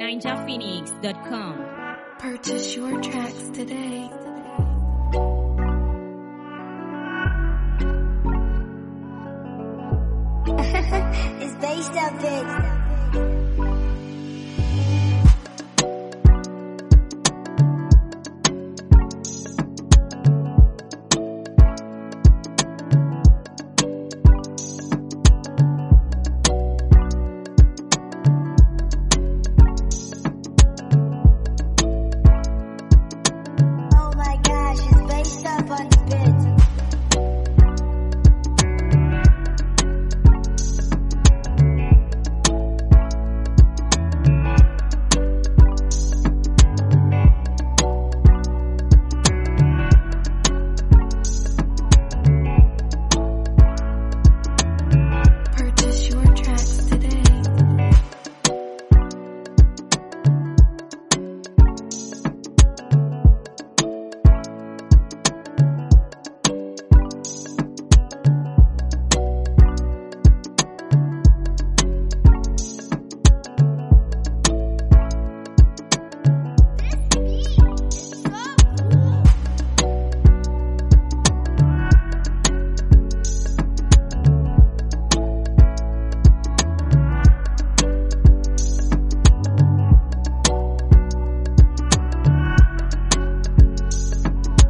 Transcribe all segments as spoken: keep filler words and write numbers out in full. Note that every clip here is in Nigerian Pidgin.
ninja phoenix dot com. Purchase your tracks today. It's based up big. Oh my gosh, it's based up on the bit. Purchase your tracks today.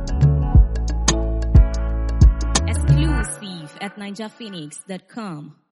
Exclusive at ninja phoenix dot com.